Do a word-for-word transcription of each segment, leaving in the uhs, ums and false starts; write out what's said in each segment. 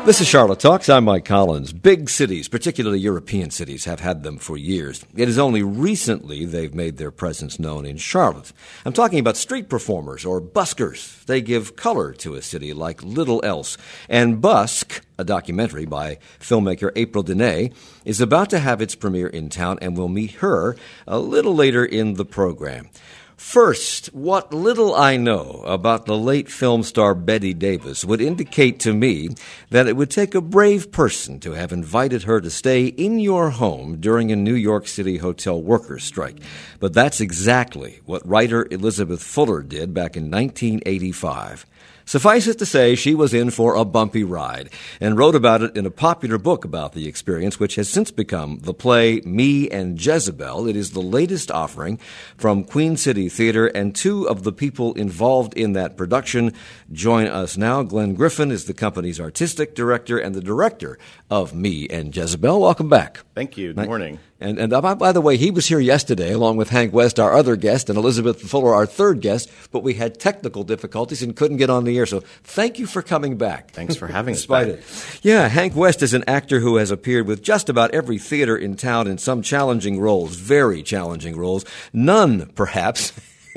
This is Charlotte Talks. I'm Mike Collins. Big cities, particularly European cities, have had them for years. It is only recently they've made their presence known in Charlotte. I'm talking about street performers or buskers. They give color to a city like little else. And Busk, a documentary by filmmaker April Denay, is about to have its premiere in town, and we'll meet her a little later in the program. First, what little I know about the late film star Bette Davis would indicate to me that it would take a brave person to have invited her to stay in your home during a New York City hotel workers' strike. But that's exactly what writer Elizabeth Fuller did back in nineteen eighty-five. Suffice it to say, she was in for a bumpy ride and wrote about it in a popular book about the experience, which has since become the play Me and Jezebel. It is the latest offering from Queen City Theater, and two of the people involved in that production join us now. Glenn Griffin is the company's artistic director and the director of Me and Jezebel. Welcome back. Thank you. Good morning. And, and uh, by, by the way, he was here yesterday along with Hank West, our other guest, and Elizabeth Fuller, our third guest, but we had technical difficulties and couldn't get on the air. So thank you for coming back. Thanks for having us Despite back. It. Yeah, Hank West is an actor who has appeared with just about every theater in town in some challenging roles, very challenging roles. None, perhaps,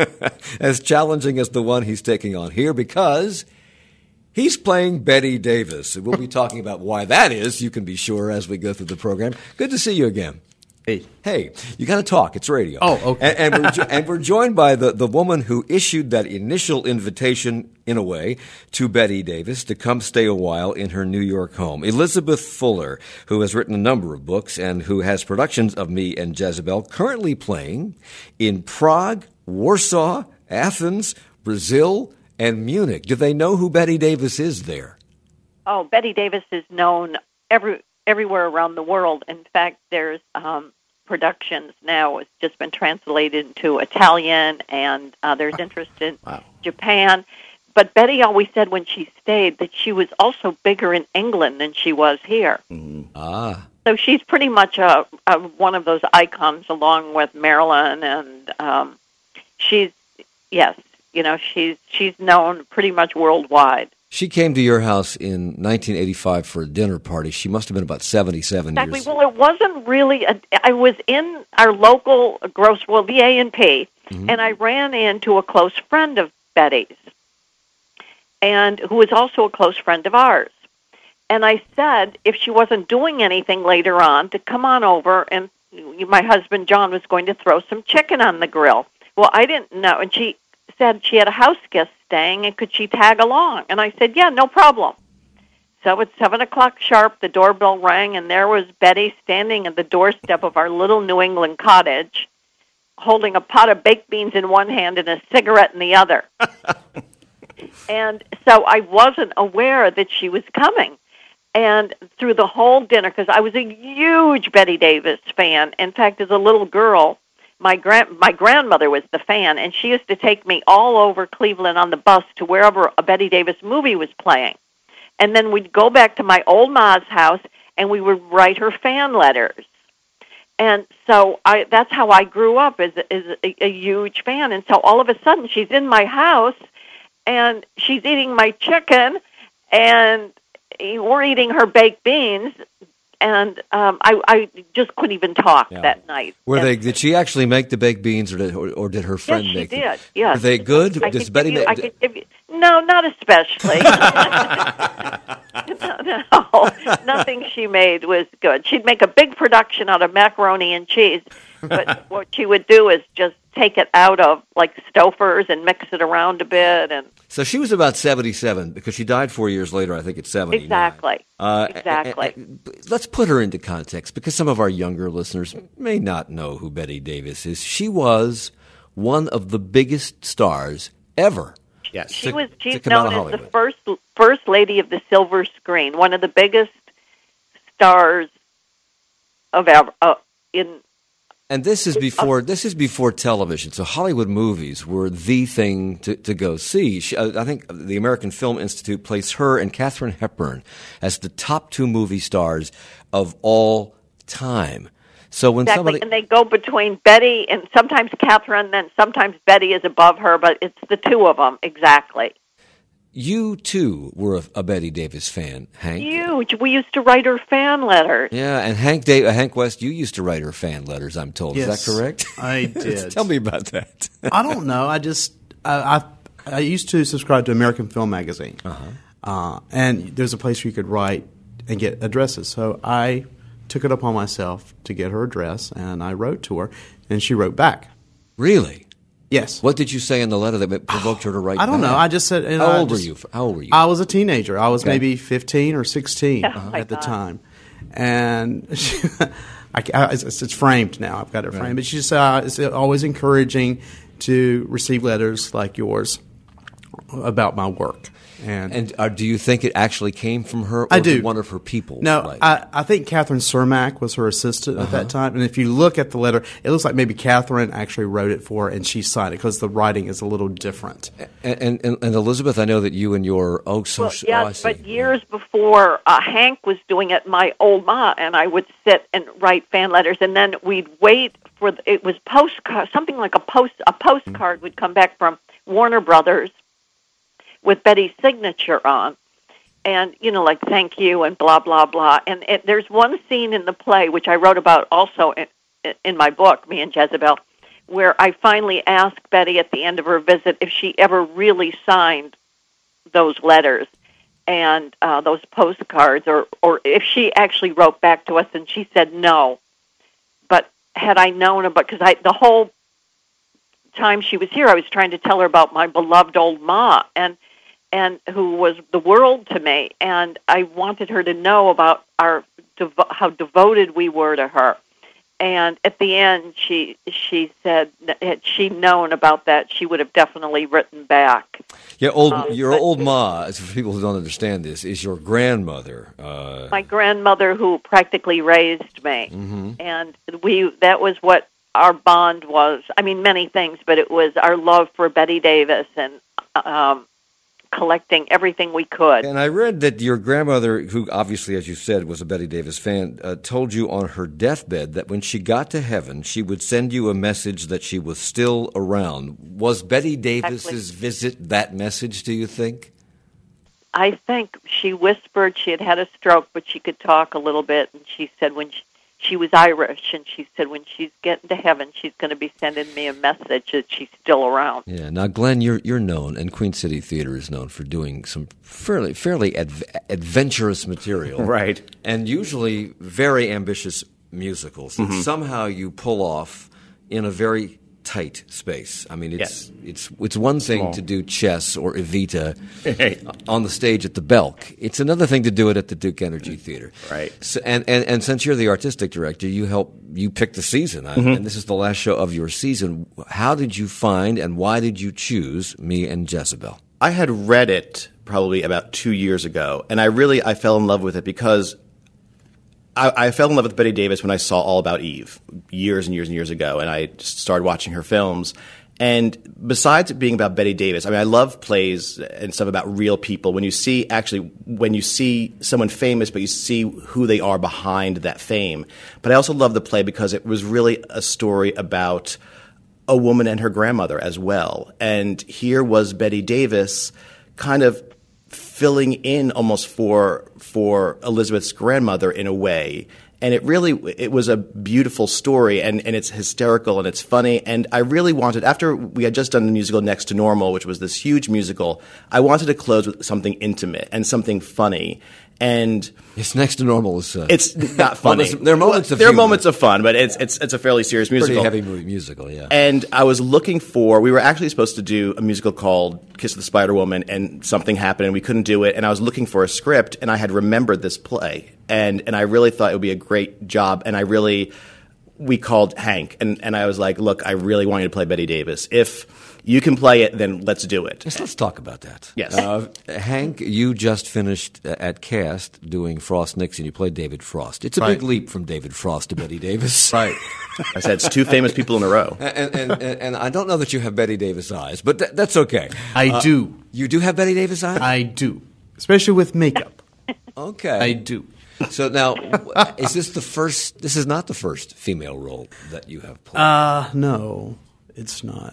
as challenging as the one he's taking on here, because he's playing Bette Davis. We'll be talking about why that is, you can be sure, as we go through the program. Good to see you again. Hey. Hey, you got to talk. It's radio. Oh, okay. And, and, we're, jo- and we're joined by the, the woman who issued that initial invitation, in a way, to Bette Davis to come stay a while in her New York home. Elizabeth Fuller, who has written a number of books and who has productions of Me and Jezebel, currently playing in Prague, Warsaw, Athens, Brazil, and Munich. Do they know who Bette Davis is there? Oh, Bette Davis is known every everywhere around the world. In fact, there's um, productions now. It's just been translated into Italian, and uh, there's interest in wow. Japan. But Bette always said when she stayed that she was also bigger in England than she was here. Mm. Ah. So she's pretty much a, a, one of those icons along with Marilyn, and um, she's, yes, you know, she's she's known pretty much worldwide. She came to your house in nineteen eighty-five for a dinner party. She must have been about seventy-seven exactly. years. Well, it wasn't really. A, I was in our local grocery, well, the A and P, mm-hmm. and I ran into a close friend of Betty's, and who was also a close friend of ours. And I said, if she wasn't doing anything later on, to come on over, and my husband John was going to throw some chicken on the grill. Well, I didn't know, and she said she had a house guest staying, and could she tag along? And I said, yeah, no problem. So at seven o'clock sharp, the doorbell rang, and there was Bette standing at the doorstep of our little New England cottage, holding a pot of baked beans in one hand and a cigarette in the other. And so I wasn't aware that she was coming. And through the whole dinner, because I was a huge Bette Davis fan. In fact, as a little girl, My grand my grandmother was the fan, and she used to take me all over Cleveland on the bus to wherever a Bette Davis movie was playing. And then we'd go back to my old ma's house, and we would write her fan letters. And so I that's how I grew up, as, as a, a huge fan. And so all of a sudden, she's in my house, and she's eating my chicken, and we're eating her baked beans. And um, I, I just couldn't even talk yeah. that night. Were and, they? Did she actually make the baked beans, or did, or, or did her friend yes, make them? them? Yes, she did. Yes. Were they good? I Does Bette you, make? I could give you, no, not especially. no, no, nothing she made was good. She'd make a big production out of macaroni and cheese, but what she would do is just take it out of like Stouffer's and mix it around a bit. And so she was about seventy-seven, because she died four years later, I think, at seventy. Exactly. Uh, exactly. And, and let's put her into context, because some of our younger listeners may not know who Bette Davis is. She was one of the biggest stars ever. Yes. She to, was. She's to known as the first first lady of the silver screen, one of the biggest stars of ever uh, in. And this is before this is before television, so Hollywood movies were the thing to, to go see. She, I think the American Film Institute placed her and Katharine Hepburn as the top two movie stars of all time. So when exactly, somebody and they go between Bette and sometimes Katharine, then sometimes Bette is above her, but it's the two of them exactly. You, too, were a, a Betty Davis fan, Hank. Huge. We used to write her fan letters. Yeah, and Hank da- uh, Hank West, you used to write her fan letters, I'm told. Yes, Is that correct? I did. Tell me about that. I don't know. I just I, I I used to subscribe to American Film Magazine, Uh-huh. uh, and there's a place where you could write and get addresses. So I took it upon myself to get her address, and I wrote to her, and she wrote back. Really? Yes. What did you say in the letter that provoked her to write I don't back? know. I just said. You know, How I old just, were you? How old were you? I was a teenager. I was Okay. maybe fifteen or sixteen Oh, my at the God. time, and she, I, I, it's, it's framed now. I've got it framed. But she just uh, it's always encouraging to receive letters like yours about my work. And, And uh, do you think it actually came from her, or I did do. one of her people? no, write it? I, I think Catherine Cermak was her assistant at that time. And if you look at the letter, it looks like maybe Catherine actually wrote it for her and she signed it because the writing is a little different. And, and, and Elizabeth, I know that you and your oh, so Well, oh, I yes, see. but years before uh, Hank was doing it, my old ma and I would sit and write fan letters, and then we'd wait for the, it was postcard, something like a post a postcard would come back from Warner Brothers with Betty's signature on, and you know, like thank you and blah blah blah. And it, there's one scene in the play which I wrote about also in, in my book, Me and Jezebel, where I finally asked Betty at the end of her visit if she ever really signed those letters and uh, those postcards, or, or if she actually wrote back to us, and she said no. But had I known about, because I the whole time she was here, I was trying to tell her about my beloved old ma, and and who was the world to me, and I wanted her to know about our devo- how devoted we were to her. And at the end, she she said that had she known about that, she would have definitely written back. Yeah, old, Um, your but- old ma, as for people who don't understand this, is your grandmother. Uh, My grandmother, who practically raised me, Mm-hmm. and we that was what our bond was. I mean, many things, but it was our love for Betty Davis and um, collecting everything we could. And I read that your grandmother, who obviously, as you said, was a Betty Davis fan, uh, told you on her deathbed that when she got to heaven, she would send you a message that she was still around. Was Betty Davis's visit that message, do you think? I think she whispered she had had a stroke, but she could talk a little bit, and she said when she, she was Irish, and she said when she's getting to heaven, she's going to be sending me a message that she's still around. Yeah. Now, Glenn, you're you're known, and Queen City Theater is known for doing some fairly fairly adv- adventurous material, Right. And usually very ambitious musicals that somehow you pull off in a very tight space. I mean, it's Yes. it's it's one thing Small. to do Chess or Evita on the stage at the Belk. It's another thing to do it at the Duke Energy Theater. Right. So, and, and and since you're the artistic director, you help you pick the season, I- and this is the last show of your season. How did you find and why did you choose Me and Jezebel? I had read it probably about two years ago, and I really I fell in love with it because I, I fell in love with Betty Davis when I saw All About Eve years and years and years ago, and I just started watching her films. And besides it being about Betty Davis, I mean, I love plays and stuff about real people. When you see actually, when you see someone famous, but you see who they are behind that fame. But I also love the play because it was really a story about a woman and her grandmother as well. And here was Betty Davis kind of filling in almost for for Elizabeth's grandmother in a way. And it really it was a beautiful story, and, and it's hysterical and it's funny. And I really wanted, after we had just done the musical Next to Normal, which was this huge musical, I wanted to close with something intimate and something funny. And It's Next to Normal. Is, uh, it's not funny. there's- there are moments of there are humor. moments of fun, but it's it's it's a fairly serious pretty musical. heavy movie musical, yeah. And I was looking for, we were actually supposed to do a musical called Kiss of the Spider Woman, and something happened and we couldn't do it. And I was looking for a script, and I had remembered this play. And, and I really thought it would be a great job. And I really, we called Hank, and, and I was like, look, I really want you to play Betty Davis. If you can play it, then let's do it. Yes, let's talk about that. Yes. Uh, Hank, you just finished uh, at Cast doing Frost Nixon. You played David Frost. It's a big Right. leap from David Frost to Betty Davis. Right. I said, it's two famous people in a row. And, and, and, and I don't know that you have Betty Davis eyes, but th- that's okay. I Uh, do. You do have Betty Davis eyes? I do. Especially with makeup. Okay. I do. So now, w- is this the first? This is not the first female role that you have played. Uh, no, it's not.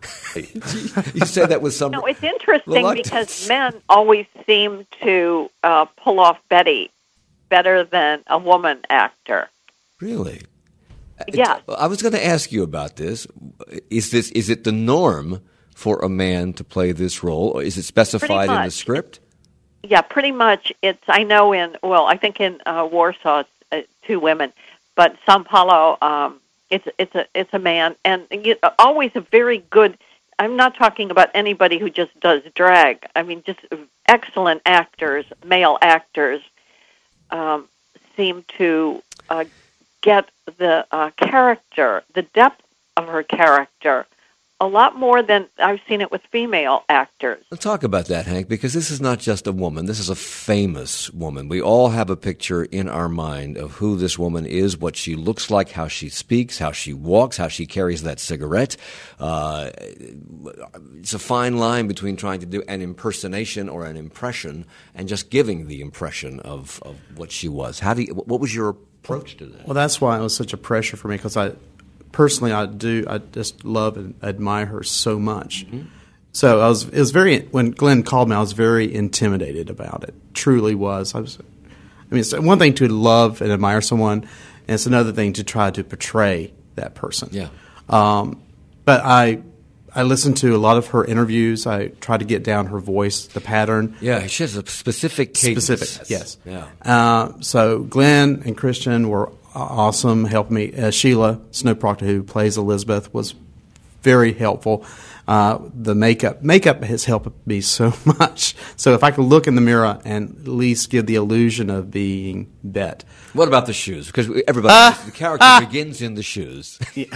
You say that with some. No, it's interesting reluctance. because men always seem to uh, pull off Betty better than a woman actor. Really? Yeah. I was going to ask you about this. Is this is it the norm for a man to play this role, or is it specified in the script? Yeah, pretty much. It's. I know in well, I think in uh, Warsaw, it's uh, two women, but São Paulo, um, it's it's a it's a man, and you, always a very good. I'm not talking about anybody who just does drag. I mean, just excellent actors, male actors, um, seem to uh, get the uh, character, the depth of her character, a lot more than I've seen it with female actors. Let's talk about that, Hank, because this is not just a woman. This is a famous woman. We all have a picture in our mind of who this woman is, what she looks like, how she speaks, how she walks, how she carries that cigarette. Uh, it's a fine line between trying to do an impersonation or an impression and just giving the impression of, of what she was. How do you, what was your approach to that? Well, that's why it was such a pressure for me, because I personally I do I just love and admire her so much. Mm-hmm. So I was it was very when Glenn called me, I was very intimidated about it. Truly was. I was. I mean, it's one thing to love and admire someone, and it's another thing to try to portray that person. Yeah. Um, but I. I listened to a lot of her interviews. I tried to get down her voice, the pattern. Yeah, she has a specific cadence. Specific, yes. Yeah. Uh, so Glenn and Christian were awesome, helping me. Uh, Sheila Snow Proctor, who plays Elizabeth, was very helpful. Uh, the makeup makeup has helped me so much. So if I could look in the mirror and at least give the illusion of being Bet. What about the shoes? Because everybody, uh, the character uh, begins in the shoes. Yeah.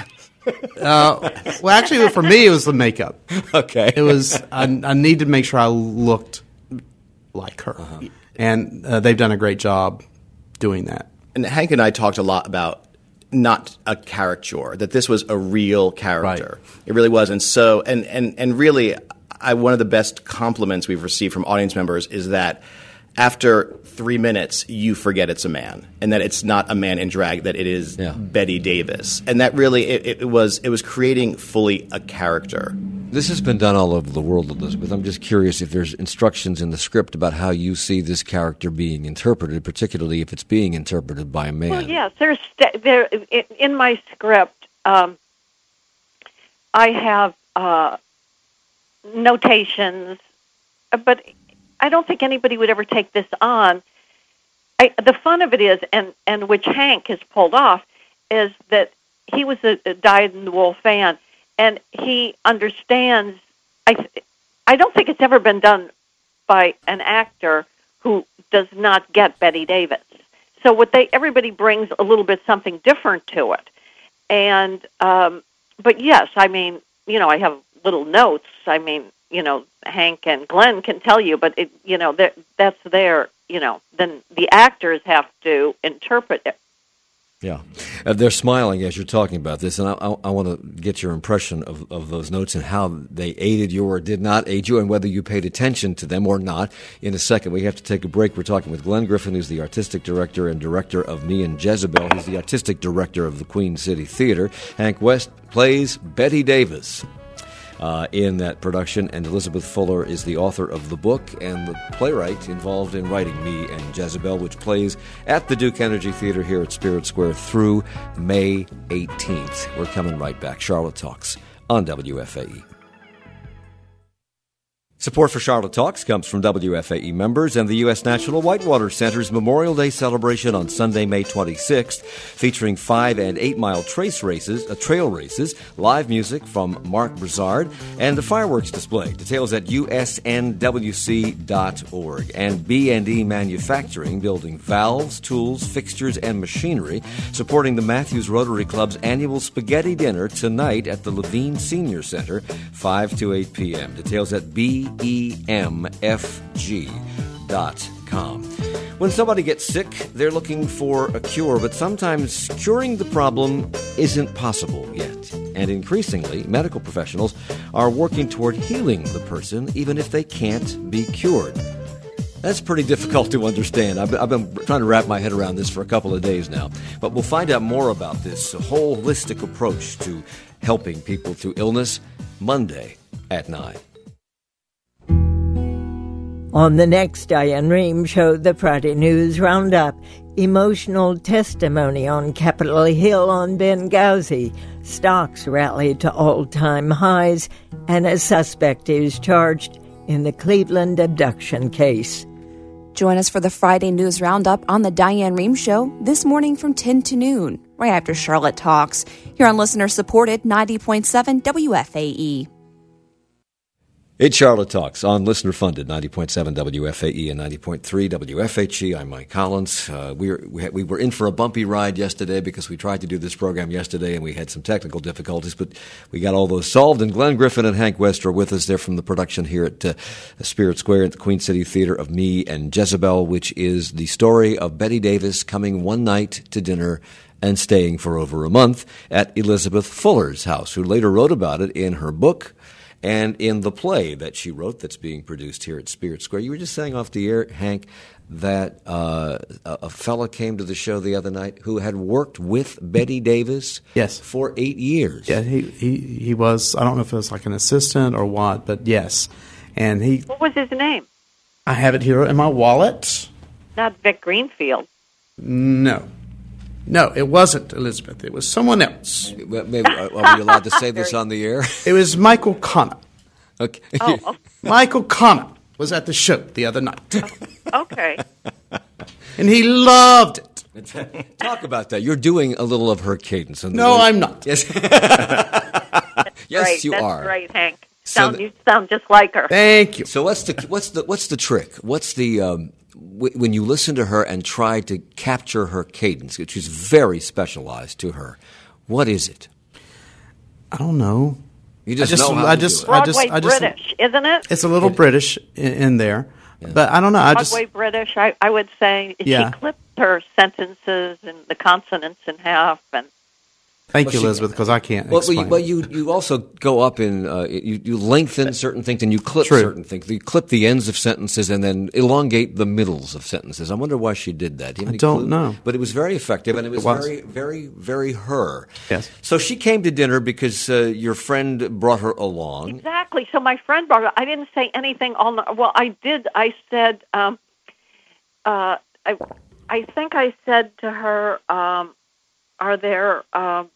uh, well, actually, for me, it was the makeup. Okay. It was. I, I needed to make sure I looked like her, uh-huh. and uh, they've done a great job doing that. And Hank and I talked a lot about not a caricature, that this was a real character. Right. It really was. And so, and, and, and really, I, one of the best compliments we've received from audience members is that after three minutes, you forget it's a man, and that it's not a man in drag, that it is yeah. Betty Davis. And that really, it, it was it was creating fully a character. This has been done all over the world, Elizabeth. I'm just curious if there's instructions in the script about how you see this character being interpreted, particularly if it's being interpreted by a man. Well, yes, there's st- there in my script. Um, I have uh, notations, but I don't think anybody would ever take this on. I, the fun of it is, and, and which Hank has pulled off, is that he was a, a dyed-in-the-wool fan, and he understands. I, I don't think it's ever been done by an actor who does not get Betty Davis. So what they everybody brings a little bit something different to it, and um, but yes, I mean, you know, I have little notes. I mean, you know, Hank and Glenn can tell you, but it, you know, that's their, you know, then the actors have to interpret it. Yeah. Uh, they're smiling as you're talking about this, and I, I, I want to get your impression of, of those notes and how they aided you or did not aid you, and whether you paid attention to them or not. In a second, we have to take a break. We're talking with Glenn Griffin, who's the artistic director and director of Me and Jezebel. He's the artistic director of the Queen City Theater. Hank West plays Betty Davis Uh, in that production, and Elizabeth Fuller is the author of the book and the playwright involved in writing Me and Jezebel, which plays at the Duke Energy Theater here at Spirit Square through May eighteenth. We're coming right back. Charlotte Talks on W F A E. Support for Charlotte Talks comes from W F A E members and the U S National Whitewater Center's Memorial Day celebration on Sunday, May twenty-sixth, featuring five and eight mile trace races, uh, trail races, live music from Mark Brizard, and a fireworks display. Details at U S N W C dot org. And B and E Manufacturing, building valves, tools, fixtures, and machinery, supporting the Matthews Rotary Club's annual spaghetti dinner tonight at the Levine Senior Center, five to eight p.m. Details at B E M F G dot com. When somebody gets sick, they're looking for a cure, but sometimes curing the problem isn't possible yet. And increasingly, medical professionals are working toward healing the person, even if they can't be cured. That's pretty difficult to understand. I've been, I've been trying to wrap my head around this for a couple of days now. But we'll find out more about this holistic approach to helping people through illness, Monday at nine. On the next Diane Rehm Show, the Friday News Roundup, emotional testimony on Capitol Hill on Benghazi, stocks rallied to all-time highs, and a suspect is charged in the Cleveland abduction case. Join us for the Friday News Roundup on the Diane Rehm Show this morning from ten to noon, right after Charlotte Talks, here on listener-supported ninety point seven W F A E. It's Charlotte Talks on listener-funded ninety point seven W F A E and ninety point three W F H E. I'm Mike Collins. Uh, we, were, we, had, we were in for a bumpy ride yesterday because we tried to do this program yesterday and we had some technical difficulties, but we got all those solved. And Glenn Griffin and Hank West are with us. They're from the production here at uh, Spirit Square at the Queen City Theater of Me and Jezebel, which is the story of Betty Davis coming one night to dinner and staying for over a month at Elizabeth Fuller's house, who later wrote about it in her book and in the play that she wrote that's being produced here at Spirit Square. You were just saying off the air, Hank, that uh, a, a fella came to the show the other night who had worked with Betty Davis yes. for eight years. Yeah, he, he, he was, I don't know if it was like an assistant or what, but yes. And he. What was his name? I have it here in my wallet. Not Vic Greenfield. No. No, it wasn't Elizabeth. It was someone else. Maybe, are we allowed to say this on the air? It was Michael Connor. Okay. Oh, okay. Michael Connor was at the show the other night. Okay. And he loved it. Talk about that. You're doing a little of her cadence. No, I'm not. Yes, yes Great. you That's are. Great, Hank. So Sound, the, you sound just like her. Thank you. So what's the what's the what's the trick? What's the um, w- when you listen to her and try to capture her cadence, which is very specialized to her? What is it? I don't know. You just, I just know how I to just, do it. Broadway I just, I just, British, isn't it? It's a little British in, in there, yeah. But I don't know. I Broadway just British. I, I would say yeah. she clipped her sentences and the consonants in half, and thank well, you, she, Elizabeth, because I can't well, explain. Well, you, you also go up in uh, you, you lengthen certain things and you clip True. certain things. You clip the ends of sentences and then elongate the middles of sentences. I wonder why she did that. Do you have I any don't clue? know. But it was very effective and it was, It was. very, very, very her. Yes. So she came to dinner because uh, your friend brought her along. exactly. So my friend brought her. I didn't say anything all night. Well, I did. I said, um, uh, I, I think I said to her, um, "Are there?" Um,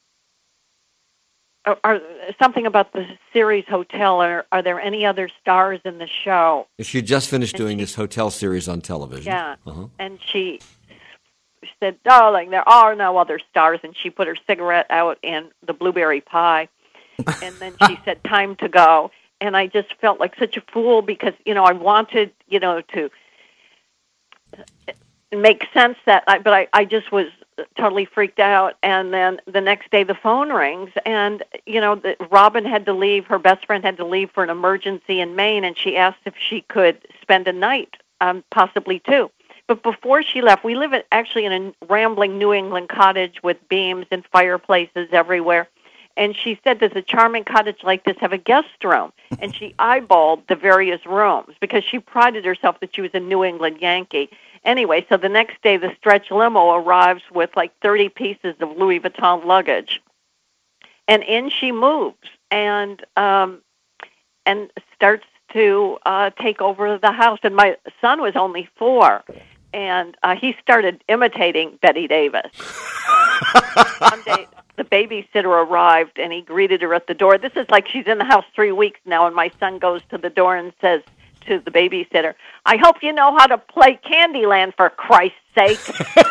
Are, are something about the series Hotel? Or are there any other stars in the show? She just finished And doing she- this hotel series on television. Yeah, Uh-huh. and she said, "Darling, there are no other stars." And she put her cigarette out in the blueberry pie, and then she said, "Time to go." And I just felt like such a fool because you know I wanted you know to make sense that, I, but I, I just was totally freaked out. And then the next day the phone rings and, you know, the, Robin had to leave, her best friend had to leave for an emergency in Maine, and she asked if she could spend a night, um, possibly two. But before she left, we live at, actually in a rambling New England cottage with beams and fireplaces everywhere. And she said, does a charming cottage like this have a guest room? And she eyeballed the various rooms because she prided herself that she was a New England Yankee. Anyway, so the next day the stretch limo arrives with like thirty pieces of Louis Vuitton luggage. And in she moves and um, and starts to uh, take over the house. And my son was only four, and uh, he started imitating Betty Davis. One day, the babysitter arrived, and he greeted her at the door. This is like she's in the house three weeks now, and my son goes to the door and says to the babysitter, I hope you know how to play Candyland, for Christ's sake.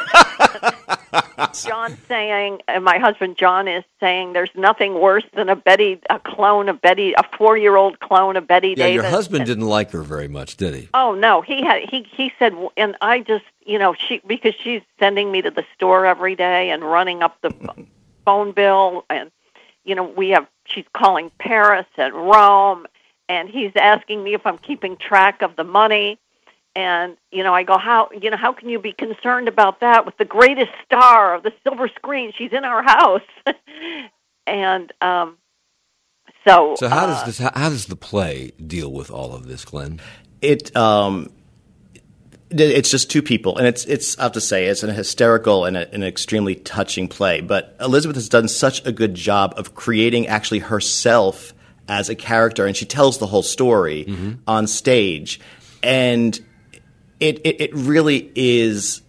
John's saying, and my husband John is saying, there's nothing worse than a Betty, a clone of Betty, a four-year-old clone of Betty Yeah, Davis. your husband and, didn't like her very much, did he? Oh no, he had he he said, and I just you know she because she's sending me to the store every day and running up the phone bill, and you know we have she's calling Paris and Rome, and he's asking me if I'm keeping track of the money. And, you know, I go, how, you know, how can you be concerned about that with the greatest star of the silver screen? She's in our house. and um, so... So how uh, does this? How, how does the play deal with all of this, Glenn? It um, It's just two people, and it's it's I have to say it's an hysterical and a, an extremely touching play. But Elizabeth has done such a good job of creating actually herself as a character, and she tells the whole story mm-hmm. on stage, and it, it it really is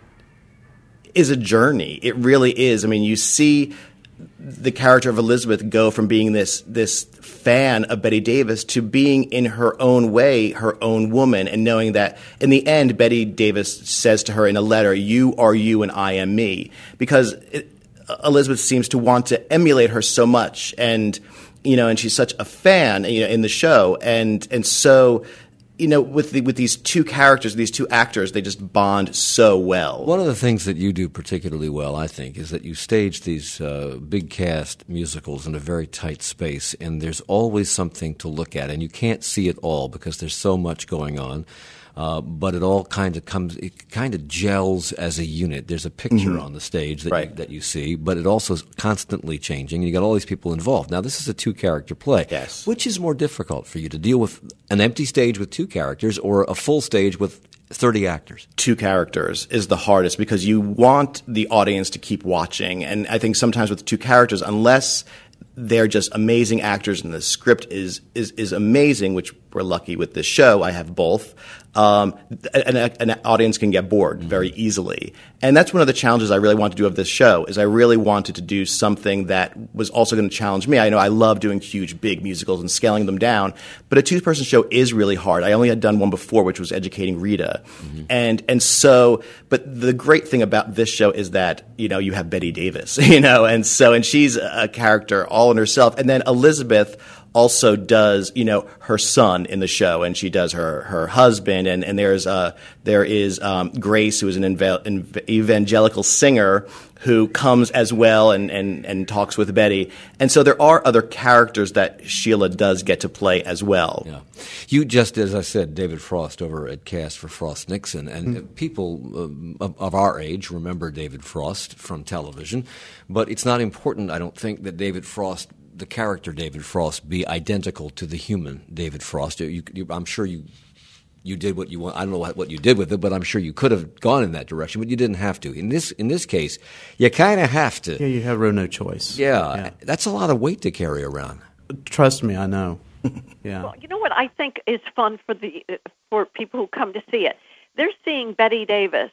is a journey. It really is. I mean, you see the character of Elizabeth go from being this this fan of Bette Davis to being in her own way her own woman, and knowing that in the end Bette Davis says to her in a letter, "You are you and I am me," because it, Elizabeth seems to want to emulate her so much, and you know, and she's such a fan, you know, in the show, and and so. You know, with the, with these two characters, these two actors, they just bond so well. One of the things that you do particularly well, I think, is that you stage these uh, big cast musicals in a very tight space, and there's always something to look at, and you can't see it all because there's so much going on. Uh, but it all kind of comes, it kind of gels as a unit. There's a picture mm-hmm. on the stage that, right. you, that you see, but it also is constantly changing, and you got all these people involved. Now, this is a two-character play. Yes. Which is more difficult for you, to deal with an empty stage with two characters or a full stage with thirty actors? Two characters is the hardest because you want the audience to keep watching, and I think sometimes with two characters, unless they're just amazing actors and the script is is is amazing, which we're lucky with this show. I have both. Um, an, an audience can get bored very easily. And that's one of the challenges I really wanted to do of this show, is I really wanted to do something that was also going to challenge me. I know I love doing huge, big musicals and scaling them down, but a two-person show is really hard. I only had done one before, which was Educating Rita. Mm-hmm. And and so, but the great thing about this show is that, you know, you have Bette Davis, you know, and so, and she's a character all in herself. And then Elizabeth also does, you know, her son in the show, and she does her her husband, and and there's uh there is um, Grace, who is an inve- evangelical singer who comes as well and, and and talks with Betty, and so there are other characters that Sheila does get to play as well. Yeah, you just, as I said, David Frost over at Cast for Frost Nixon, and mm-hmm. people uh, of, of our age remember David Frost from television, but it's not important, I don't think, that David Frost, the character David Frost, be identical to the human David Frost. You, you, I'm sure you you did what you want. I don't know what, what you did with it, but I'm sure you could have gone in that direction, but you didn't have to. In this in this case, you kind of have to. Yeah, you have really no choice. Yeah, yeah, that's a lot of weight to carry around. Trust me, I know. Yeah. Well, you know what I think is fun for the for people who come to see it? They're seeing Bette Davis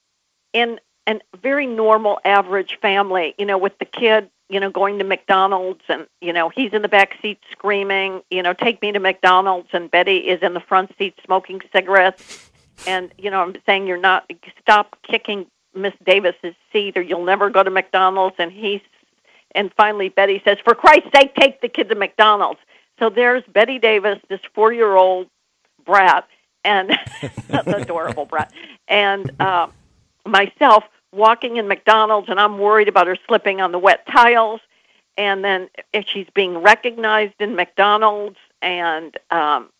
in a very normal, average family, you know, with the kid, you know, going to McDonald's, and, you know, he's in the back seat screaming, you know, take me to McDonald's, and Betty is in the front seat smoking cigarettes. And, you know, I'm saying, you're not, stop kicking Miss Davis's seat or you'll never go to McDonald's. And he's, and finally Betty says, for Christ's sake, take the kid to McDonald's. So there's Bette Davis, this four-year-old brat, and adorable brat, and uh, myself, walking in McDonald's, and I'm worried about her slipping on the wet tiles, and then if she's being recognized in McDonald's, and um,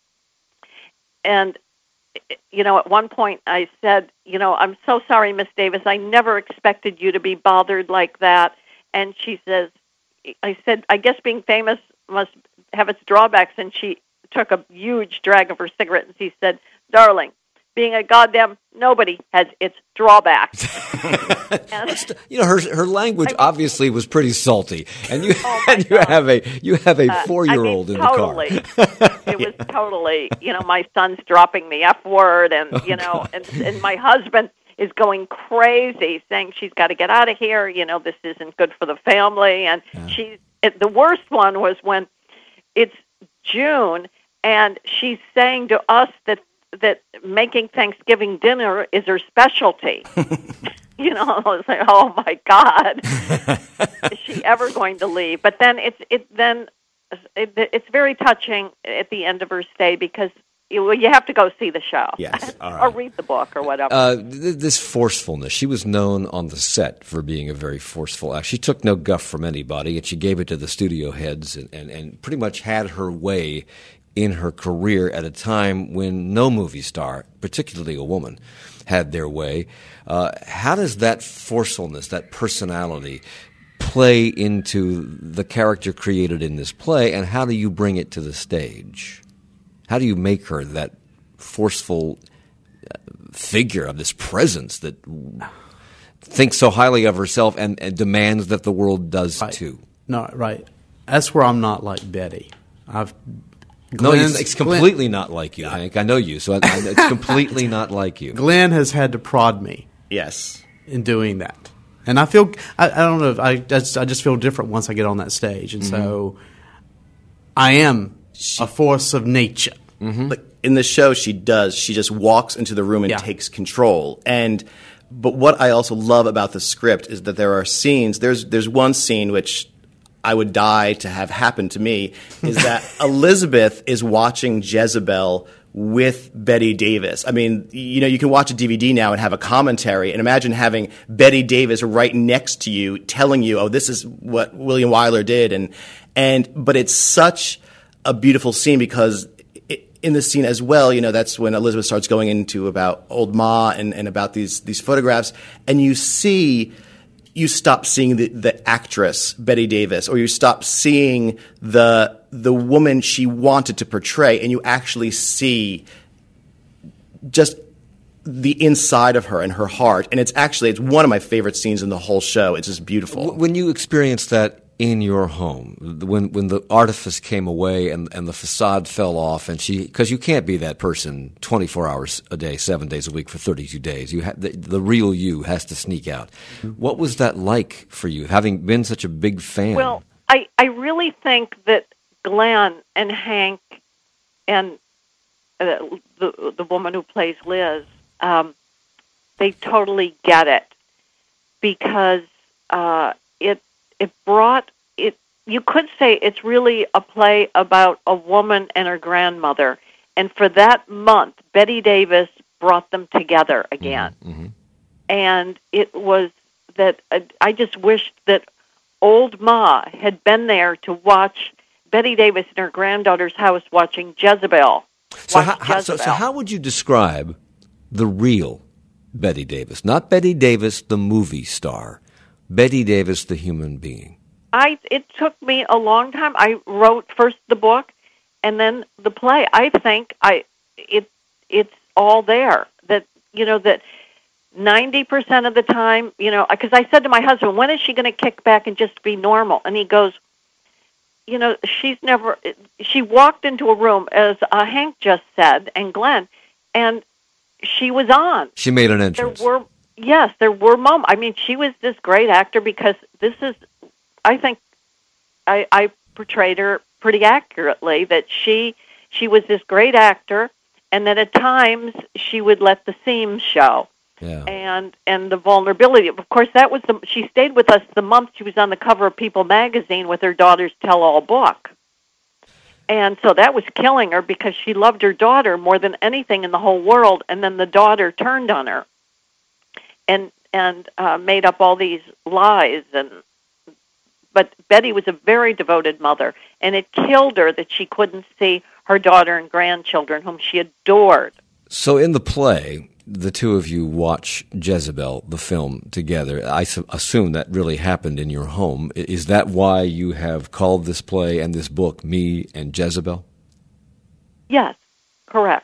and you know, at one point I said, you know, I'm so sorry, Miss Davis, I never expected you to be bothered like that, and she says, I said, I guess being famous must have its drawbacks, and she took a huge drag of her cigarette, and she said, darling, being a goddamn nobody has its drawbacks. And, you know, her her language I mean, obviously was pretty salty, and you oh and you God. have a you have a four year old uh, I mean, in totally. the car. It was totally, you know, my son's dropping the F word, and oh, you know, God. and, and my husband is going crazy, saying she's got to get out of here. You know, this isn't good for the family, and yeah. she's it, the worst one was when it's June, and she's saying to us that. that making Thanksgiving dinner is her specialty. You know, I was like, oh my God, is she ever going to leave? But then it's it then it, it's very touching at the end of her stay, because you, you have to go see the show, yes, all right. or read the book or whatever. Uh, th- this forcefulness, she was known on the set for being a very forceful actor. She took no guff from anybody, and she gave it to the studio heads, and, and, and pretty much had her way in her career at a time when no movie star, particularly a woman, had their way. Uh, how does that forcefulness, that personality, play into the character created in this play, and how do you bring it to the stage? How do you make her that forceful, figure, of this presence that thinks so highly of herself and, and demands that the world does Right. too. No, right. That's where I'm not like Betty. I've No, Glenn- it's, it's completely not like you, Hank. I know you, so I, I, it's completely not like you. Glenn has had to prod me Yes. in doing that. And I feel, I, I don't know, if I just, I just feel different once I get on that stage. And so I am a force of nature. Like in the show, she does. She just walks into the room and Yeah. takes control. And but what I also love about the script is that there are scenes. There's there's one scene which I would die to have happen to me. Is that Elizabeth is watching Jezebel with Betty Davis. I mean, you know, you can watch a D V D now and have a commentary, and imagine having Betty Davis right next to you, telling you, "Oh, this is what William Wyler did," and and but it's such a beautiful scene because in the scene as well, you know, that's when Elizabeth starts going into about old Ma and, and about these these photographs, and you see, you stop seeing the, the actress Betty Davis, or you stop seeing the the woman she wanted to portray, and you actually see just the inside of her and her heart. And it's actually it's one of my favorite scenes in the whole show. It's just beautiful. When you experienced that in your home, when when the artifice came away and, and the facade fell off, and she, because you can't be that person twenty-four hours a day, seven days a week for thirty-two days. You ha- the, the real you has to sneak out. What was that like for you, having been such a big fan? Well, I, I really think that Glenn and Hank and uh, the the woman who plays Liz, um, they totally get it because uh, it it brought it. You could say it's really a play about a woman and her grandmother, and for that month, Betty Davis brought them together again, mm-hmm. and it was that uh, I just wished that old Ma had been there to watch Betty Davis in her granddaughter's house watching Jezebel. So Watch how, how, so, Jezebel. so how would you describe the real Betty Davis? Not Betty Davis, the movie star. Betty Davis, the human being. I it took me a long time. I wrote first the book and then the play. I think I it it's all there. That you know that ninety percent of the time, you know, because I said to my husband, when is she going to kick back and just be normal? And he goes, you know, she's never. She walked into a room, as uh, Hank just said, and Glenn, and she was on. She made an entrance. There were yes, there were moments. I mean, she was this great actor because this is. I think I, I portrayed her pretty accurately. That she she was this great actor, and that at times she would let the seams show. Yeah. And and the vulnerability. Of course, that was the. She stayed with us the month she was on the cover of People magazine with her daughter's tell-all book, and so that was killing her because she loved her daughter more than anything in the whole world. And then the daughter turned on her, and and uh, made up all these lies. And but Betty was a very devoted mother, and it killed her that she couldn't see her daughter and grandchildren, whom she adored. So in the play, the two of you watch Jezebel, the film, together. I su- assume that really happened in your home. I- Is that why you have called this play and this book Me and Jezebel? Yes, correct.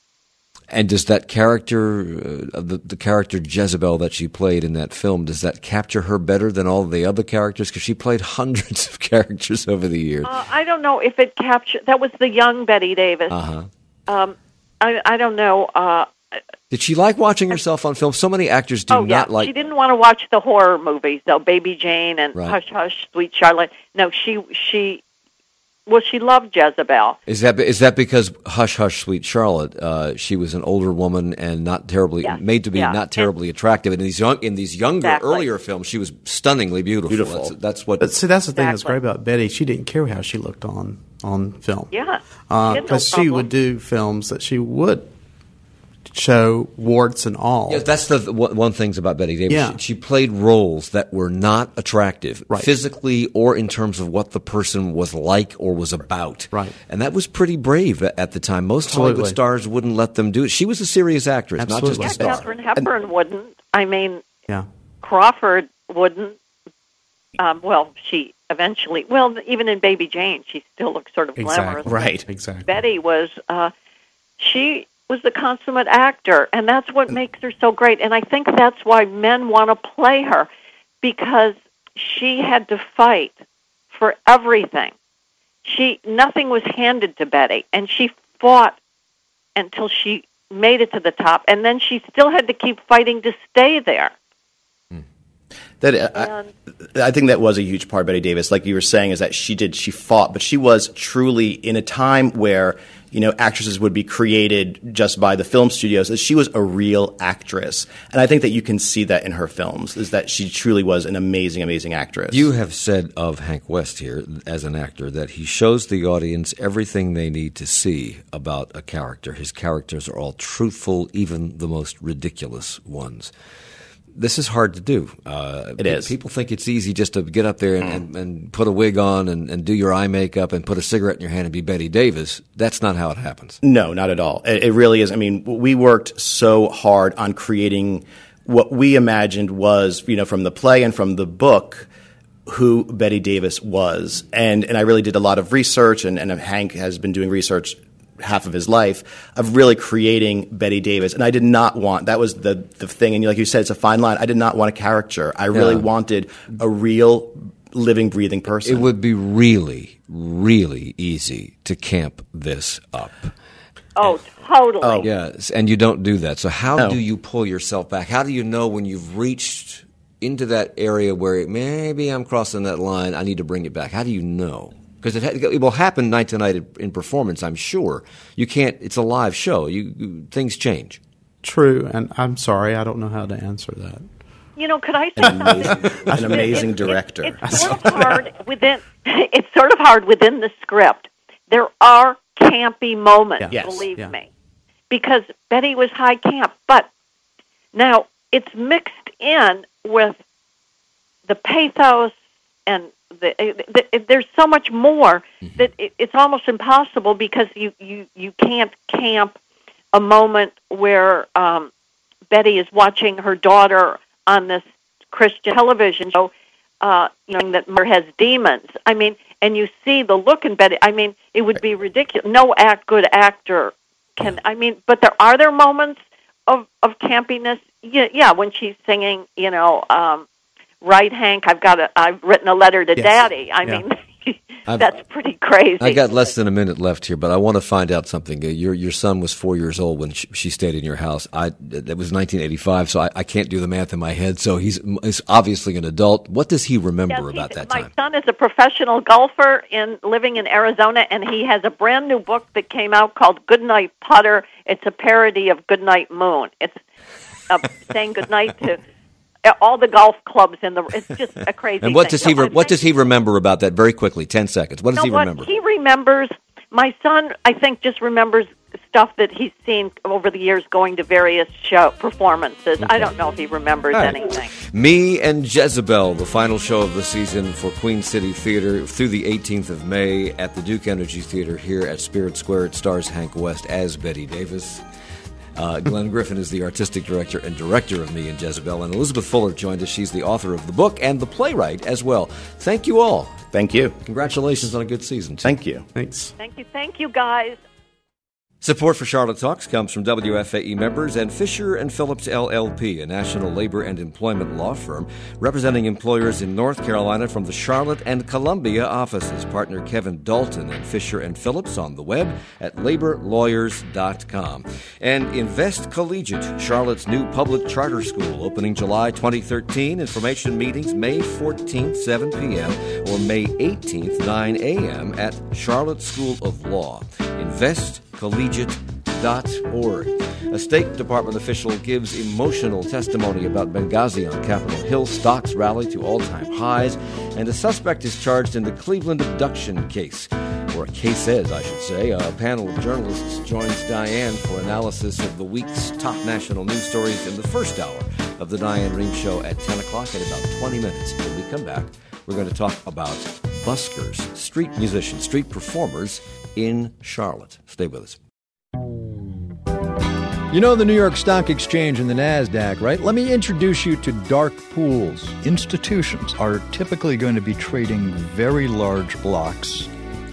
And does that character, uh, the, the character Jezebel that she played in that film, does that capture her better than all the other characters? Because she played hundreds of characters over the years. Uh, I don't know if it captured. That was the young Betty Davis. Uh-huh. Um, I, I don't know. Uh, Did she like watching herself on film? So many actors do oh, yeah. not like... She didn't want to watch the horror movies, though, Baby Jane and Right. Hush Hush, Sweet Charlotte. No, she, she, well, she loved Jezebel. Is that is that because Hush Hush Sweet Charlotte? Uh, she was an older woman and not terribly Yes, made to be yeah. not terribly attractive. And in these young in these younger Exactly. earlier films, she was stunningly beautiful. Beautiful. That's, that's what. But see, that's the thing that's Exactly. great about Betty. She didn't care how she looked on, on film. Yeah. She had no Because she problem. would do films that she would show warts and all. Yes, that's the the one one things about Betty Davis. Yeah. She, she played roles that were not attractive, Right. physically or in terms of what the person was like or was about. Right. And that was pretty brave at, at the time. Most Hollywood Absolutely. stars wouldn't let them do it. She was a serious actress, Absolutely. not Yeah, just a star. Katharine Hepburn wouldn't. I mean, Yeah. Crawford wouldn't. Um, well, she eventually. Well, even in Baby Jane, she still looks sort of glamorous. Exactly. Right. Exactly. Betty was. Uh, she was the consummate actor, and that's what makes her so great. And I think that's why men want to play her, because she had to fight for everything. She nothing was handed to Betty, and she fought until she made it to the top, and then she still had to keep fighting to stay there. That uh, I, I think that was a huge part of Betty Davis. Like you were saying, is that she did she fought, but she was truly in a time where, you know, actresses would be created just by the film studios. That she was a real actress, and I think that you can see that in her films. Is that she truly was an amazing, amazing actress. You have said of Hank West here as an actor that he shows the audience everything they need to see about a character. His characters are all truthful, even the most ridiculous ones. This is hard to do. Uh, it is. People think it's easy just to get up there and, and, and put a wig on and, and do your eye makeup and put a cigarette in your hand and be Betty Davis. That's not how it happens. No, not at all. It, it really is. I mean, we worked so hard on creating what we imagined was, you know, from the play and from the book, who Betty Davis was. And and I really did a lot of research, and, and Hank has been doing research half of his life of really creating Betty Davis. And I did not want, that was the, the thing, and like you said, it's a fine line. I did not want a caricature. I really yeah. wanted a real living, breathing person. It would be really, really easy to camp this up. Oh, totally. Oh, yes, and you don't do that. So how no. do you pull yourself back? How do you know when you've reached into that area where maybe I'm crossing that line, I need to bring it back? How do you know? Because it, it will happen night to night in performance, I'm sure. You can't. It's a live show. You, you things change. True, and I'm sorry, I don't know how to answer that. You know, could I say an something? Amazing, an amazing it, director. It, it's sort of hard within. It's sort of hard within the script. There are campy moments, yeah. yes. believe yeah. me, because Betty was high camp. But now it's mixed in with the pathos and. The, the, the, there's so much more mm-hmm. that it, it's almost impossible, because you, you, you can't camp a moment where um, Betty is watching her daughter on this Christian television show, uh, you know, that mother has demons. I mean, and you see the look in Betty. I mean, it would be ridiculous. No act good actor can. I mean, but there are there moments of of campiness. Yeah, yeah, when she's singing, you know. Um, Right, Hank, I've got a, I've written a letter to yes. Daddy. I yeah. mean, that's pretty crazy. I got less than a minute left here, but I want to find out something. Your your son was four years old when she, she stayed in your house. I That was nineteen eighty-five, so I, I can't do the math in my head. So he's, he's obviously an adult. What does he remember yes, about that my time? My son is a professional golfer in living in Arizona, and he has a brand new book that came out called Goodnight Putter. It's a parody of Goodnight Moon. It's uh, saying goodnight to all the golf clubs in the. It's just a crazy. And what thing. does he? Re- what does he remember about that? Very quickly, ten seconds. What does you know he remember? What? He remembers. My son, I think, just remembers stuff that he's seen over the years, going to various show performances. Okay. I don't know if he remembers right. anything. Me and Jezebel, the final show of the season for Queen City Theater, through the eighteenth of May at the Duke Energy Theater here at Spirit Square. It stars Hank West as Betty Davis. Uh, Glenn Griffin is the artistic director and director of Me and Jezebel, and Elizabeth Fuller joined us. She's the author of the book and the playwright as well. Thank you all. Thank you. Congratulations on a good season, too. Thank you. Thanks. Thank you. Thank you, guys. Support for Charlotte Talks comes from W F A E members and Fisher and Phillips L L P, a national labor and employment law firm representing employers in North Carolina from the Charlotte and Columbia offices. Partner Kevin Dalton and Fisher and Phillips on the web at labor lawyers dot com. And Invest Collegiate, Charlotte's new public charter school, opening July twenty thirteen. Information meetings May fourteenth, seven p.m. or May eighteenth, nine a.m. at Charlotte School of Law. Invest collegiate dot org. A State Department official gives emotional testimony about Benghazi on Capitol Hill. Stocks rally to all-time highs, and a suspect is charged in the Cleveland abduction case. Or cases, I should say. A panel of journalists joins Diane for analysis of the week's top national news stories in the first hour of the Diane Rehm Show at ten o'clock in about twenty minutes. When we come back, we're going to talk about buskers, street musicians, street performers in Charlotte. Stay with us. You know the New York Stock Exchange and the NASDAQ, right? Let me introduce you to dark pools. Institutions are typically going to be trading very large blocks,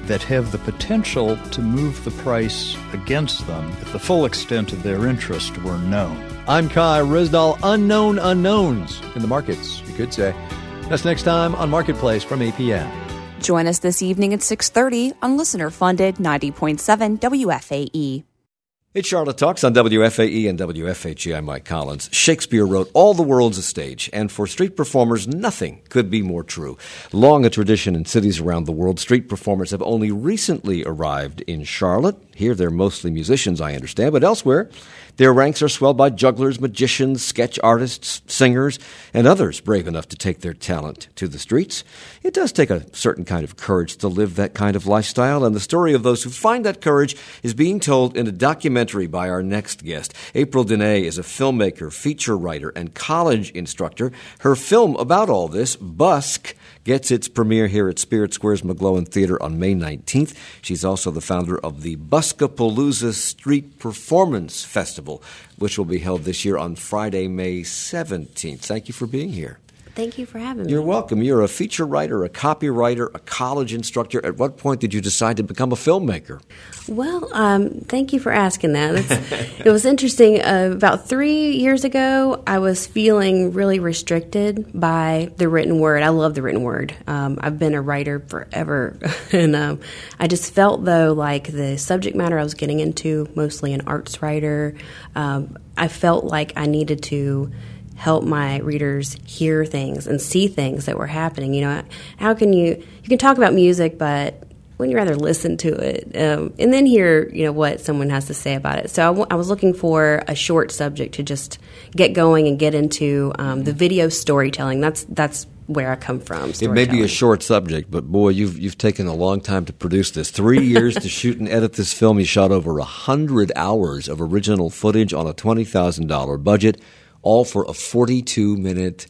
that have the potential to move the price against them if the full extent of their interest were known. I'm Kai Ryssdal. Unknown unknowns in the markets, you could say. That's next time on Marketplace from A P M. Join us this evening at six thirty on listener-funded ninety point seven W F A E. It's Charlotte Talks on W F A E and W F H E. I'm Mike Collins. Shakespeare wrote, "All the world's a stage," and for street performers, nothing could be more true. Long a tradition in cities around the world, street performers have only recently arrived in Charlotte. Here they're mostly musicians, I understand, but elsewhere their ranks are swelled by jugglers, magicians, sketch artists, singers, and others brave enough to take their talent to the streets. It does take a certain kind of courage to live that kind of lifestyle, and the story of those who find that courage is being told in a documentary by our next guest. April Dene is a filmmaker, feature writer, and college instructor. Her film about all this, Busk, gets its premiere here at Spirit Square's McGlowan Theater on May nineteenth. She's also the founder of the Buskapalooza Street Performance Festival, which will be held this year on Friday, May seventeenth. Thank you for being here. Thank you for having me. You're welcome. You're a feature writer, a copywriter, a college instructor. At what point did you decide to become a filmmaker? Well, um, thank you for asking that. It's, it was interesting. Uh, about three years ago, I was feeling really restricted by the written word. I love the written word. Um, I've been a writer forever. and um, I just felt, though, like the subject matter I was getting into, mostly an arts writer, um, I felt like I needed to help my readers hear things and see things that were happening. You know, how can you, you can talk about music, but wouldn't you rather listen to it um, and then hear, you know, what someone has to say about it? So I, w- I was looking for a short subject to just get going and get into um, the video storytelling. That's that's where I come from. It may be a short subject, but boy, you've you've taken a long time to produce this. Three years to shoot and edit this film. You shot over a hundred hours of original footage on a twenty thousand dollars budget, all for a forty-two minute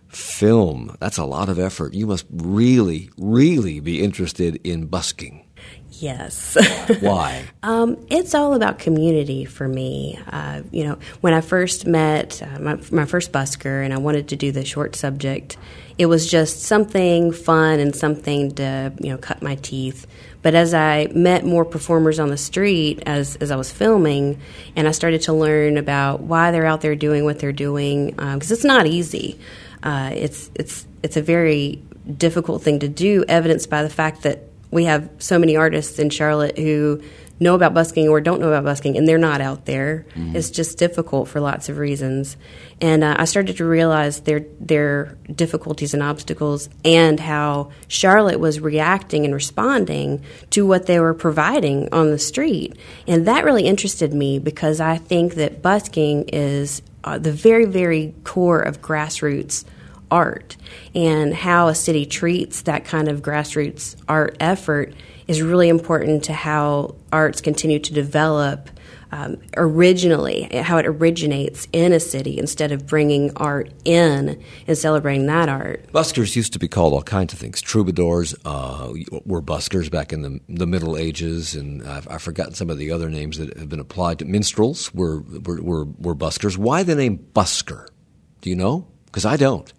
film. That's a lot of effort. You must really, really be interested in busking. Yes. Why? Um, it's all about community for me. Uh, you know, when I first met uh, my, my first busker and I wanted to do the short subject, it was just something fun and something to, you know, cut my teeth. But as I met more performers on the street as, as I was filming, and I started to learn about why they're out there doing what they're doing, because um, it's not easy. Uh, it's it's it's a very difficult thing to do, evidenced by the fact that we have so many artists in Charlotte who know about busking or don't know about busking, and they're not out there. Mm-hmm. It's just difficult for lots of reasons. And uh, I started to realize their their difficulties and obstacles and how Charlotte was reacting and responding to what they were providing on the street. And that really interested me because I think that busking is uh, the very, very core of grassroots art, and how a city treats that kind of grassroots art effort is really important to how arts continue to develop um, originally, how it originates in a city instead of bringing art in and celebrating that art. Buskers used to be called all kinds of things. Troubadours uh, were buskers back in the, the Middle Ages, and I've, I've forgotten some of the other names that have been applied to. Minstrels were, were, were, were buskers. Why the name busker? Do you know? Because I don't.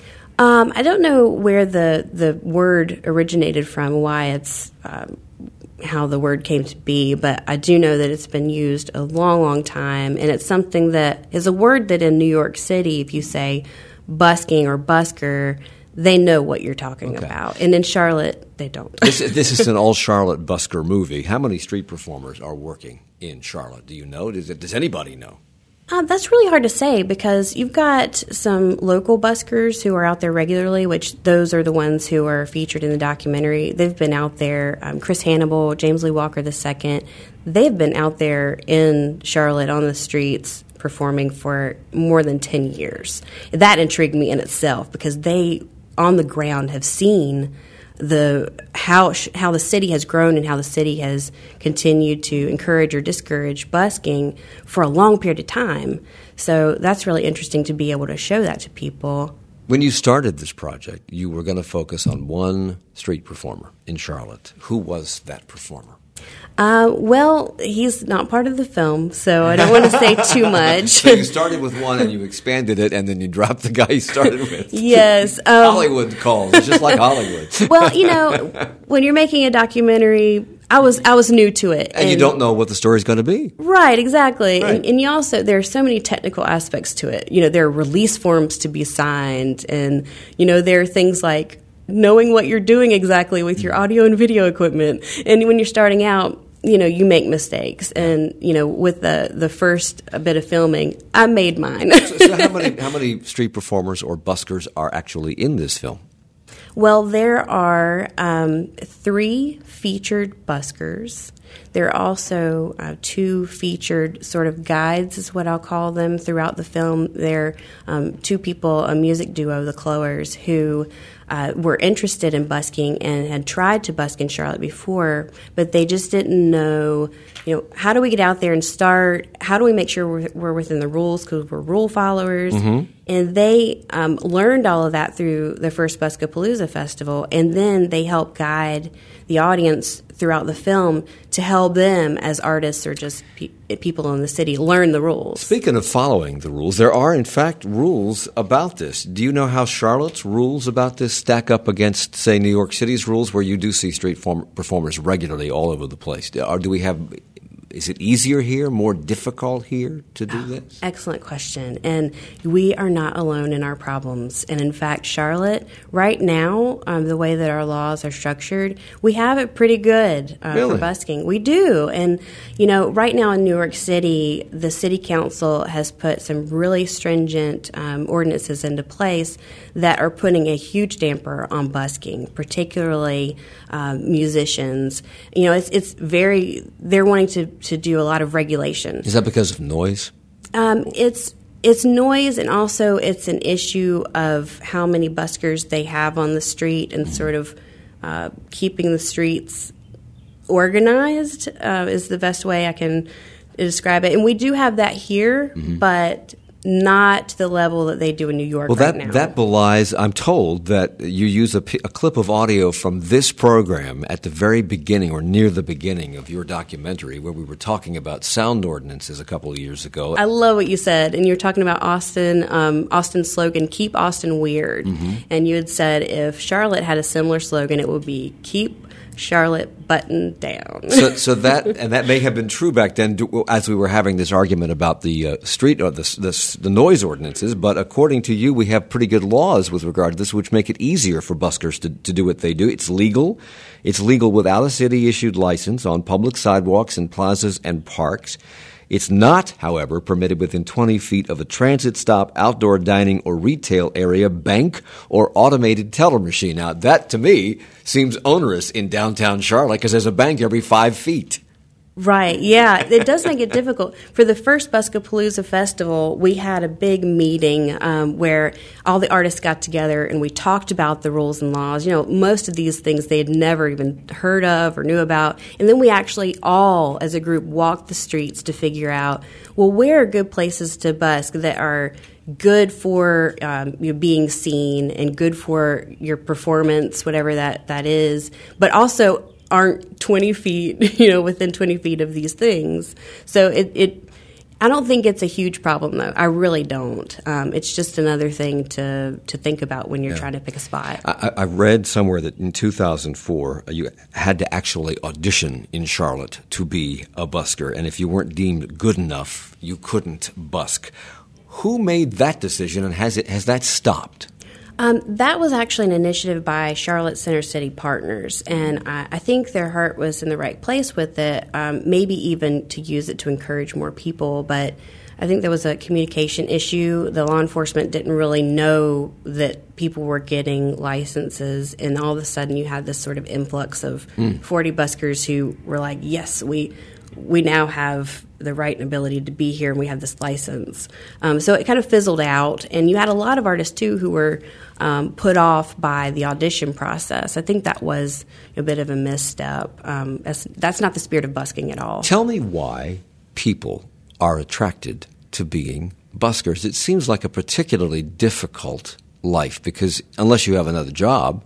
Um, I don't know where the, the word originated from, why it's um, how the word came to be, but I do know that it's been used a long, long time, and it's something that is a word that in New York City, if you say busking or busker, they know what you're talking okay. about, and in Charlotte, they don't. this, this is an all-Charlotte busker movie. How many street performers are working in Charlotte? Do you know? Does, it, does anybody know? Uh, that's really hard to say because you've got some local buskers who are out there regularly, which those are the ones who are featured in the documentary. They've been out there. Um, Chris Hannibal, James Lee Walker the Second, they've been out there in Charlotte on the streets performing for more than ten years. That intrigued me in itself because they, on the ground, have seen the how how the city has grown and how the city has continued to encourage or discourage busking for a long period of time. So that's really interesting to be able to show that to people. When you started this project, you were going to focus on one street performer in Charlotte. Who was that performer? Uh, well, he's not part of the film, so I don't want to say too much. So you started with one and you expanded it, and then you dropped the guy you started with. Yes. Um, Hollywood calls. It's just like Hollywood. Well, you know, when you're making a documentary, I was I was new to it. And, and you don't know what the story's going to be. Right, exactly. Right. And, and you also, there are so many technical aspects to it. You know, there are release forms to be signed, and, you know, there are things like knowing what you're doing exactly with your audio and video equipment. And when you're starting out, you know, you make mistakes. And, you know, with the, the first bit of filming, I made mine. so so how many how many street performers or buskers are actually in this film? Well, there are um, three featured buskers. There are also uh, two featured sort of guides, is what I'll call them, throughout the film. They're um, two people, a music duo, the Clowers, who uh, were interested in busking and had tried to busk in Charlotte before, but they just didn't know, you know, how do we get out there and start? How do we make sure we're, we're within the rules, because we're rule followers? Mm-hmm. And they um, learned all of that through the first Buskapalooza Festival, and then they helped guide the audience throughout the film to help them as artists or just pe- people in the city learn the rules. Speaking of following the rules, there are in fact rules about this. Do you know how Charlotte's rules about this stack up against, say, New York City's rules, where you do see street form- performers regularly all over the place? Or do we have... Is it easier here, more difficult here to do this? Excellent question. And we are not alone in our problems. And in fact, Charlotte, right now, um, the way that our laws are structured, we have it pretty good uh, really? for busking. We do. And, you know, right now in New York City, the city council has put some really stringent um, ordinances into place that are putting a huge damper on busking, particularly um, musicians. You know, it's, it's very, they're wanting to to do a lot of regulation. Is that because of noise? Um, it's it's noise, and also it's an issue of how many buskers they have on the street, and sort of uh, keeping the streets organized uh, is the best way I can describe it. And we do have that here, mm-hmm. but not to the level that they do in New York well, right that, now. that belies, I'm told, that you use a, a clip of audio from this program at the very beginning or near the beginning of your documentary, where we were talking about sound ordinances a couple of years ago. I love what you said. And you're talking about Austin, um, Austin's slogan, Keep Austin Weird. Mm-hmm. And you had said if Charlotte had a similar slogan, it would be Keep Charlotte buttoned down. so, so that and that may have been true back then, as we were having this argument about the uh, street or the, the the noise ordinances. But according to you, we have pretty good laws with regard to this, which make it easier for buskers to, to do what they do. It's legal. It's legal without a city-issued license on public sidewalks and plazas and parks. It's not, however, permitted within twenty feet of a transit stop, outdoor dining or retail area, bank, or automated teller machine. Now, that, to me, seems onerous in downtown Charlotte because there's a bank every five feet. Right, yeah. It does make it difficult. For the first Buskapalooza Festival, we had a big meeting um, where all the artists got together and we talked about the rules and laws. You know, most of these things they had never even heard of or knew about. And then we actually all, as a group, walked the streets to figure out, well, where are good places to busk that are good for um, you know, being seen and good for your performance, whatever that, that is, but also aren't twenty feet, you know, within twenty feet of these things. So it, it I don't think it's a huge problem, though. I really don't. Um, it's just another thing to, to think about when you're yeah. trying to pick a spot. I, I read somewhere that in two thousand four, you had to actually audition in Charlotte to be a busker, and if you weren't deemed good enough, you couldn't busk. Who made that decision, and has it has that stopped? Um, that was actually an initiative by Charlotte Center City Partners, and I, I think their heart was in the right place with it, um, maybe even to use it to encourage more people, but I think there was a communication issue. The law enforcement didn't really know that people were getting licenses, and all of a sudden you had this sort of influx of mm. forty buskers who were like, yes, we we now have the right and ability to be here, and we have this license. Um, so it kind of fizzled out, and you had a lot of artists, too, who were um, put off by the audition process. I think that was a bit of a misstep. Um, that's, that's not the spirit of busking at all. Tell me why people are attracted to being buskers. It seems like a particularly difficult life because unless you have another job,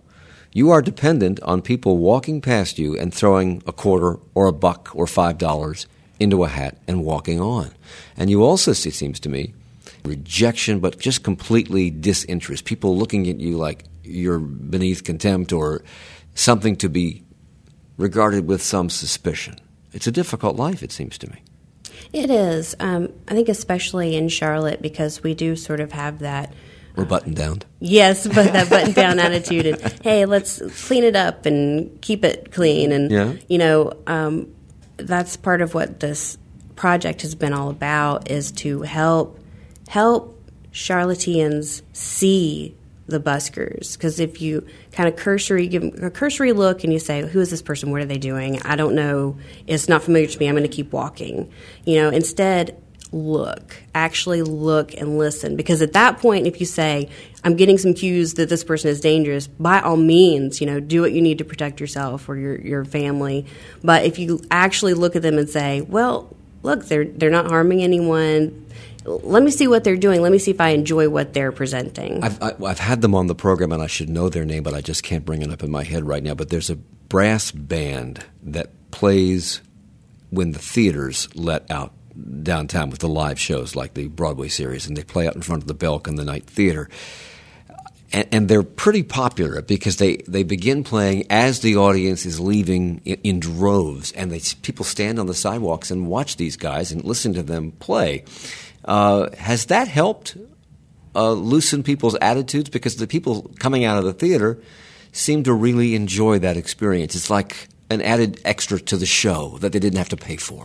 You are dependent on people walking past you and throwing a quarter or a buck or five dollars into a hat and walking on. And you also see, it seems to me, rejection, but just completely disinterest. People looking at you like you're beneath contempt or something to be regarded with some suspicion. It's a difficult life, it seems to me. It is. Um, I think especially in Charlotte, because we do sort of have that. We're buttoned down. Yes, but that button down attitude, and hey, let's clean it up and keep it clean, and yeah. you know, um, that's part of what this project has been all about, is to help help Charlotteans see the buskers. Because if you kind of cursory give them a cursory look and you say, who is this person, what are they doing, I don't know, it's not familiar to me, I'm going to keep walking, you know, instead look, actually look and listen. Because at that point, if you say, I'm getting some cues that this person is dangerous, by all means, you know, do what you need to protect yourself or your, your family. But if you actually look at them and say, well, look, they're they're not harming anyone, let me see what they're doing, let me see if I enjoy what they're presenting. I've, I, I've had them on the program, and I should know their name, but I just can't bring it up in my head right now. But there's a brass band that plays when the theaters let out downtown with the live shows like the Broadway series, and they play out in front of the Belk and the Night Theater. And, and they're pretty popular because they, they begin playing as the audience is leaving in, in droves, and they people stand on the sidewalks and watch these guys and listen to them play. Uh, has that helped uh, loosen people's attitudes? Because the people coming out of the theater seem to really enjoy that experience. It's like an added extra to the show that they didn't have to pay for.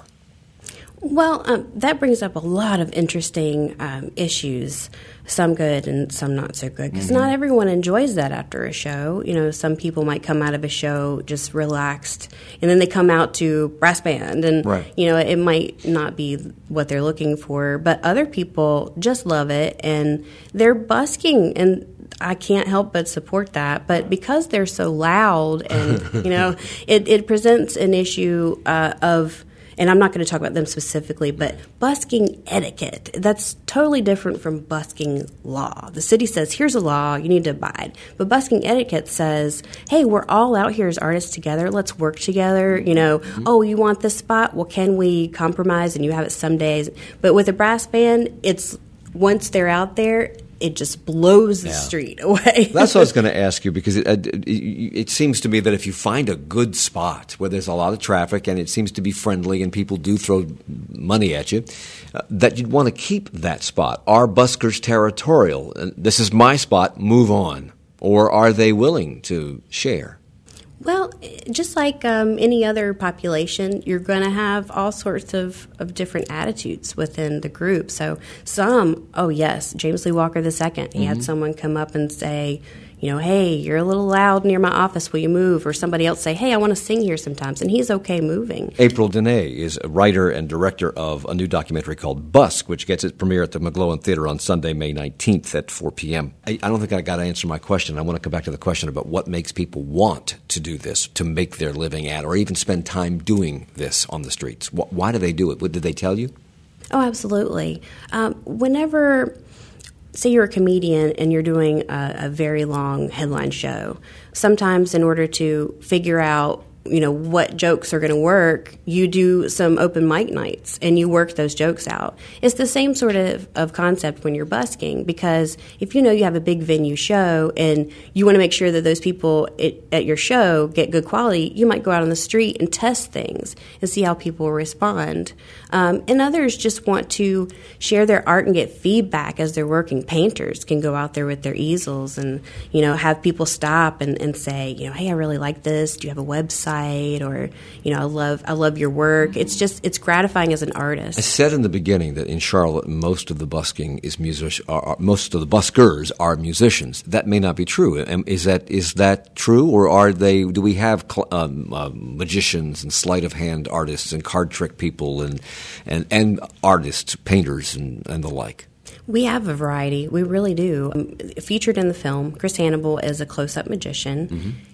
Well, um, that brings up a lot of interesting um, issues, some good and some not so good, because mm-hmm. not everyone enjoys that after a show. You know, some people might come out of a show just relaxed, and then they come out to brass band, and, right. you know, it might not be what they're looking for, but other people just love it, and they're busking, and I can't help but support that. But because they're so loud, and, you know, it, it presents an issue uh, of... And I'm not going to talk about them specifically, but busking etiquette, that's totally different from busking law. The city says, here's a law, you need to abide. But busking etiquette says, hey, we're all out here as artists together, let's work together. You know, mm-hmm. oh, you want this spot? Well, can we compromise and you have it some days? But with a brass band, it's once they're out there, it just blows the yeah. street away. That's what I was going to ask you, because it, it, it seems to me that if you find a good spot where there's a lot of traffic and it seems to be friendly and people do throw money at you, uh, that you'd want to keep that spot. Are buskers territorial? Uh, this is my spot, move on. Or are they willing to share? Well, just like um, any other population, you're going to have all sorts of, of different attitudes within the group. So some, oh yes, James Lee Walker the Second, he mm-hmm. had someone come up and say, you know, hey, you're a little loud near my office, will you move? Or somebody else say, hey, I want to sing here sometimes, and he's okay moving. April Dene is a writer and director of a new documentary called Busk, which gets its premiere at the McGlohon Theater on Sunday, May nineteenth at four p.m. I, I don't think I got to answer my question. I want to come back to the question about what makes people want to do this, to make their living at, or even spend time doing this on the streets. Why do they do it? What did they tell you? Oh, absolutely. Um, whenever... Say you're a comedian and you're doing a, a very long headline show. Sometimes in order to figure out, you know, what jokes are going to work, you do some open mic nights and you work those jokes out. It's the same sort of, of concept when you're busking, because if you know you have a big venue show and you want to make sure that those people it, at your show get good quality, you might go out on the street and test things and see how people respond. Um, and others just want to share their art and get feedback as they're working. Painters can go out there with their easels and, you know, have people stop and, and say, you know, hey, I really like this. Do you have a website? Or, you know, I love I love your work. It's just, it's gratifying as an artist. I said in the beginning that in Charlotte, most of the busking is music. Are, most of the buskers are musicians. That may not be true. Is that is that true, or are they? Do we have um, uh, magicians and sleight of hand artists and card trick people and and, and artists, painters, and, and the like? We have a variety. We really do. Um, featured in the film, Chris Hannibal is a close-up magician. Mm-hmm.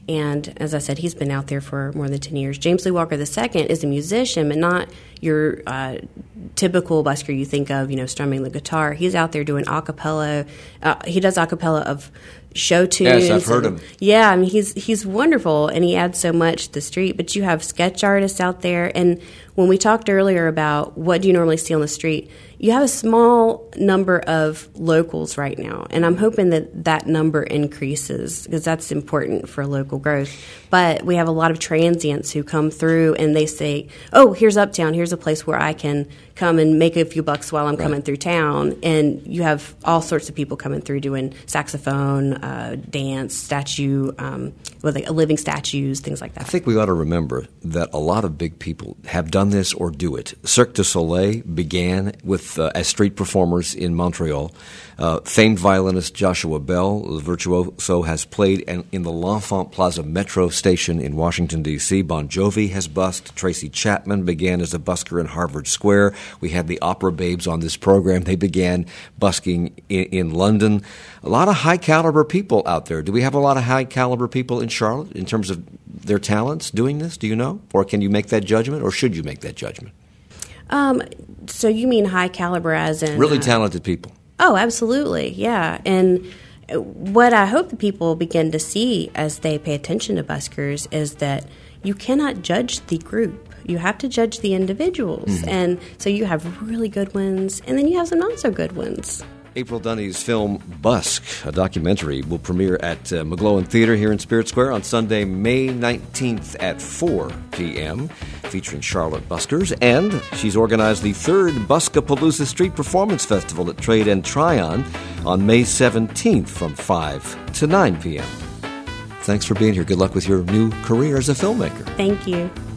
And as I said, he's been out there for more than ten years. James Lee Walker the Second is a musician, but not your uh, typical busker you think of, you know, strumming the guitar. He's out there doing a cappella. Uh, he does a cappella of show tunes. Yes, I've heard and, him. Yeah, I mean, he's he's wonderful, and he adds so much to the street. But you have sketch artists out there, and when we talked earlier about what do you normally see on the street, you have a small number of locals right now, and I'm hoping that that number increases because that's important for local growth. But we have a lot of transients who come through and they say, oh, here's Uptown, here's a place where I can come and make a few bucks while I'm right. coming through town. And you have all sorts of people coming through doing saxophone, uh, dance, statue, um, with like living statues, things like that. I think we ought to remember that a lot of big people have done this or do it. Cirque du Soleil began with uh, as street performers in Montreal. Uh, famed violinist Joshua Bell, the virtuoso, has played in, in the L'Enfant Plaza Metro station in Washington, D C Bon Jovi has busked. Tracy Chapman began as a busker in Harvard Square. We had the Opera Babes on this program. They began busking in, in London. A lot of high-caliber people out there. Do we have a lot of high-caliber people in Charlotte in terms of their talents doing this? Do you know? Or can you make that judgment? Or should you make that judgment? Um, so you mean high caliber as in... Really uh, talented people. Oh, absolutely, yeah. And what I hope that people begin to see as they pay attention to buskers is that you cannot judge the group. You have to judge the individuals. Mm-hmm. And so you have really good ones, and then you have some not-so-good ones. April Dunny's film Busk, a documentary, will premiere at uh, McGlowan Theater here in Spirit Square on Sunday, May nineteenth at four p.m., featuring Charlotte buskers. And she's organized the third Buskapalooza Street Performance Festival at Trade and Tryon on May seventeenth from five to nine p.m. Thanks for being here. Good luck with your new career as a filmmaker. Thank you.